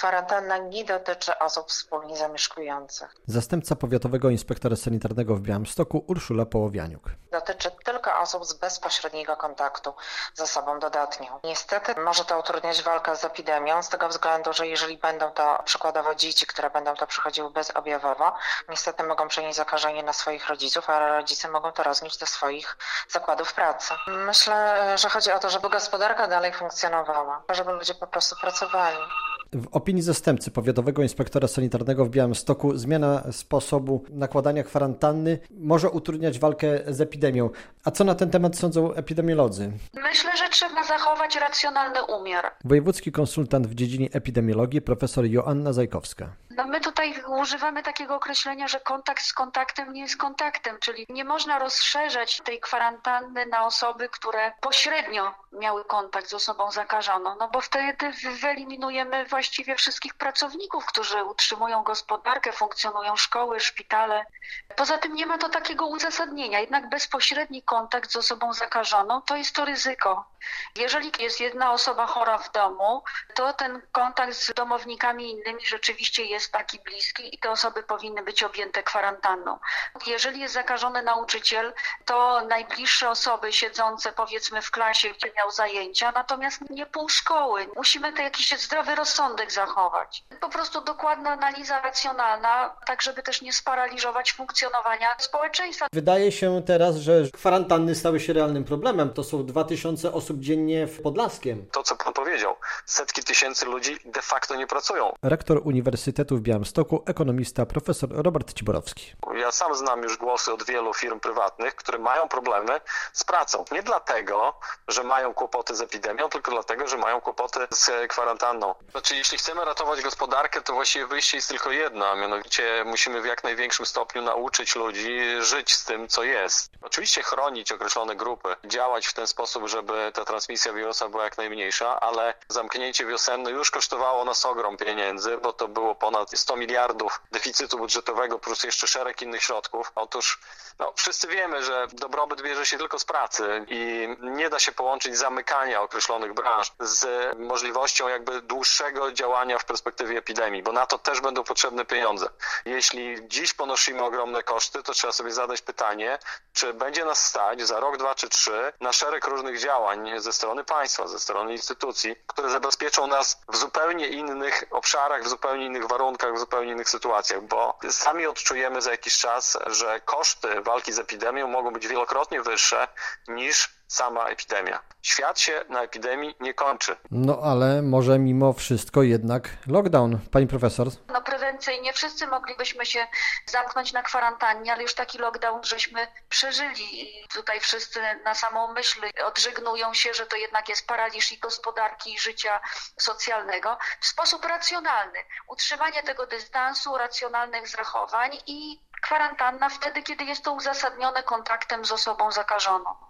Kwarantanna nie dotyczy osób wspólnie zamieszkujących. Zastępca powiatowego inspektora sanitarnego w Białymstoku Urszula Połowianiuk. Dotyczy tylko osób z bezpośredniego kontaktu ze sobą dodatnią. Niestety może to utrudniać walkę z epidemią z tego względu, że jeżeli będą to przykładowo dzieci, które będą to przechodziły bezobjawowo, niestety mogą przenieść zakażenie na swoich rodziców, a rodzice mogą to roznieść do swoich zakładów pracy. Myślę, że chodzi o to, żeby gospodarka dalej funkcjonowała, żeby ludzie po prostu pracowali. W opinii zastępcy powiatowego inspektora sanitarnego w Białymstoku zmiana sposobu nakładania kwarantanny może utrudniać walkę z epidemią. A co na ten temat sądzą epidemiolodzy? Myślę, że trzeba zachować racjonalny umiar. Wojewódzki konsultant w dziedzinie epidemiologii profesor Joanna Zajkowska. My tutaj używamy takiego określenia, że kontakt z kontaktem nie jest kontaktem, czyli nie można rozszerzać tej kwarantanny na osoby, które pośrednio miały kontakt z osobą zakażoną, bo wtedy wyeliminujemy właściwie wszystkich pracowników, którzy utrzymują gospodarkę, funkcjonują szkoły, szpitale. Poza tym nie ma to takiego uzasadnienia, jednak bezpośredni kontakt z osobą zakażoną to jest to ryzyko. Jeżeli jest jedna osoba chora w domu, to ten kontakt z domownikami innymi rzeczywiście jest taki bliski i te osoby powinny być objęte kwarantanną. Jeżeli jest zakażony nauczyciel, to najbliższe osoby siedzące powiedzmy w klasie, gdzie miał zajęcia, natomiast nie pół szkoły. Musimy to jakiś zdrowy rozsądek zachować. Po prostu dokładna analiza racjonalna, tak żeby też nie sparaliżować funkcjonowania społeczeństwa. Wydaje się teraz, że kwarantanny stały się realnym problemem. To są 2000 osób dziennie w Podlaskiem. To, co pan powiedział, setki tysięcy ludzi de facto nie pracują. Rektor Uniwersytetu w Białymstoku, ekonomista profesor Robert Ciborowski. Ja sam znam już głosy od wielu firm prywatnych, które mają problemy z pracą. Nie dlatego, że mają kłopoty z epidemią, tylko dlatego, że mają kłopoty z kwarantanną. Znaczy, jeśli chcemy ratować gospodarkę, to właściwie wyjście jest tylko jedno, a mianowicie musimy w jak największym stopniu nauczyć ludzi żyć z tym, co jest. Oczywiście chronić określone grupy, działać w ten sposób, żeby ta transmisja wirusa była jak najmniejsza, ale zamknięcie wiosenne już kosztowało nas ogrom pieniędzy, bo to było ponad 100 miliardów deficytu budżetowego plus jeszcze szereg innych środków. Otóż wszyscy wiemy, że dobrobyt bierze się tylko z pracy i nie da się połączyć zamykania określonych branż z możliwością jakby dłuższego działania w perspektywie epidemii, bo na to też będą potrzebne pieniądze. Jeśli dziś ponosimy ogromne koszty, to trzeba sobie zadać pytanie, czy będzie nas stać za rok, 2 czy 3 na szereg różnych działań ze strony państwa, ze strony instytucji, które zabezpieczą nas w zupełnie innych obszarach, w zupełnie innych warunkach, w zupełnie innych sytuacjach, bo sami odczujemy za jakiś czas, że koszty walki z epidemią mogą być wielokrotnie wyższe niż sama epidemia. Świat się na epidemii nie kończy. Ale może mimo wszystko jednak lockdown, pani profesor? Prewencyjnie wszyscy moglibyśmy się zamknąć na kwarantannie, ale już taki lockdown żeśmy przeżyli i tutaj wszyscy na samą myśl odżegnują się, że to jednak jest paraliż i gospodarki, i życia socjalnego w sposób racjonalny. Utrzymanie tego dystansu, racjonalnych zachowań i kwarantanna wtedy, kiedy jest to uzasadnione kontaktem z osobą zakażoną.